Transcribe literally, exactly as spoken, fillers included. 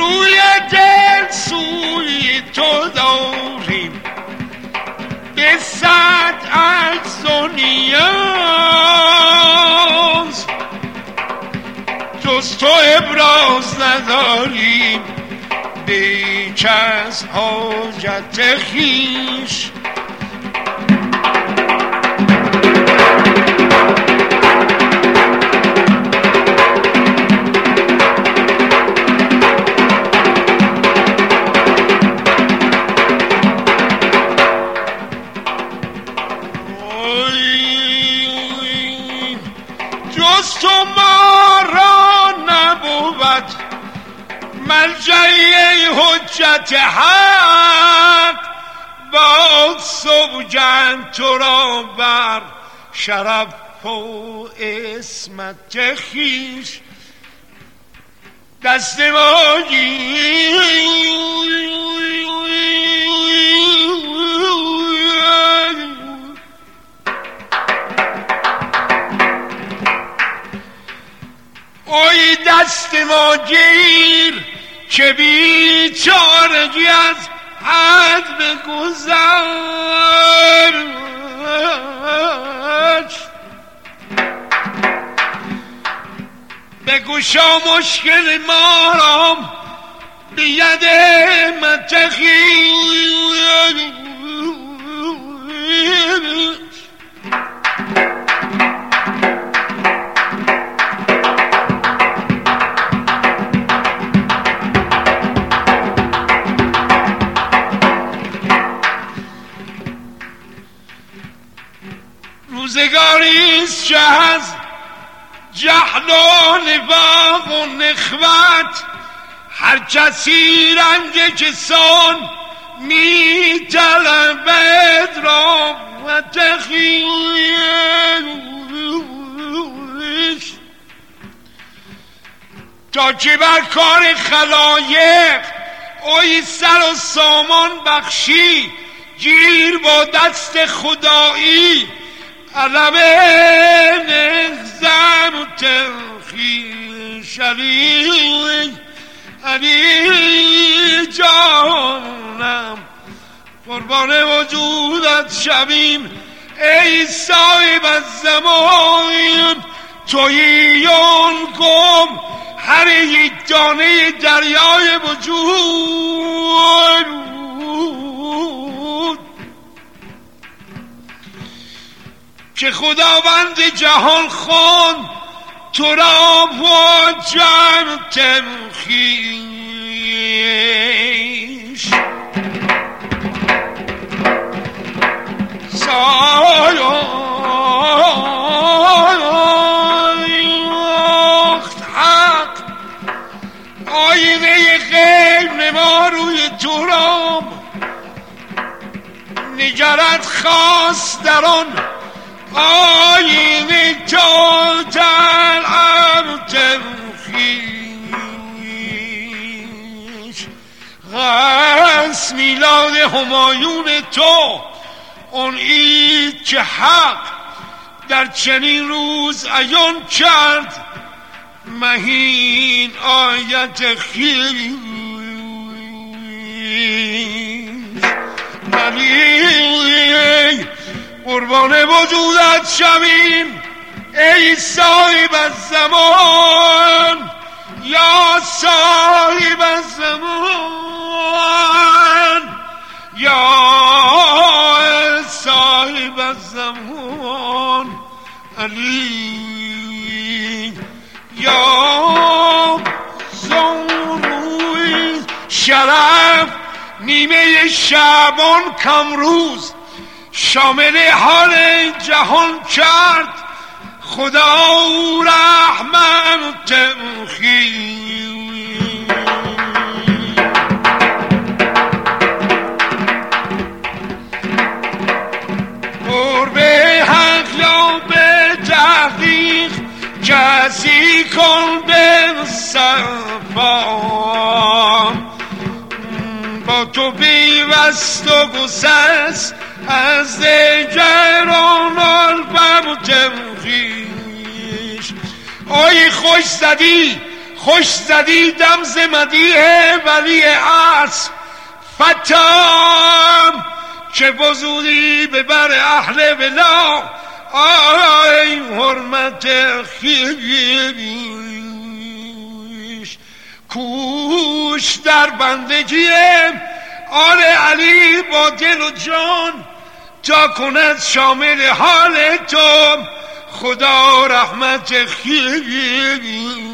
روی دل سوی تو داریم به صد عجز و نیاز، جز تو ابراز نداریم بیش از حاجت خویش. جز تو ما را نبود ملجأ حجت حق، با سوگند تو را بر شرف و عصمت خویش. دست ما اوی دست ما گیر که بیچارگی از حد بگذشت. بگشا مشکل ما را بید متخیل. روزگاریست که از جهل و نفاق و نخوت هر کسی رنج کسان می طلبد را و تخییش، تا که بر کار خلایق اوی سر و سامان بخشی گیر با دست خدایی علم نخزم و تلخی شریک. علی جانم قربان وجودت شویم ای صاحب الزمان. تویی اون گم هر یک دانه دریای وجود که خداوند جهان خواند تو را با جان تمخیش. ساخت حق آینه غیب نما روی تو را نگرد خواست در آن آینه تو تلعب تمخیش. غس میلاد همایون تو اون عید که حق در چنین روز عیان کرد مهین آیت خیش. علی قربان وجودت شویم ای صاحب الزمان یا صاحب الزمان یا صاحب الزمان. علی یا زوروی شرف نیمه شعبان کمروز شامل حال جهان کرد خدا رحمت تمخی. قرب حق یا به تحقیق کسی کن به صفا با تو پیوست و گسست از دیگران البم و تمخیش. آی خوش زدی خوش زدیدم ز مدیح ولی اصل فتام که بزودی به بر اهل ولا آی حرمت خویش کوش در بندگی آل علی با دل و جان تا کند شامل حال تو خدا رحمت خویش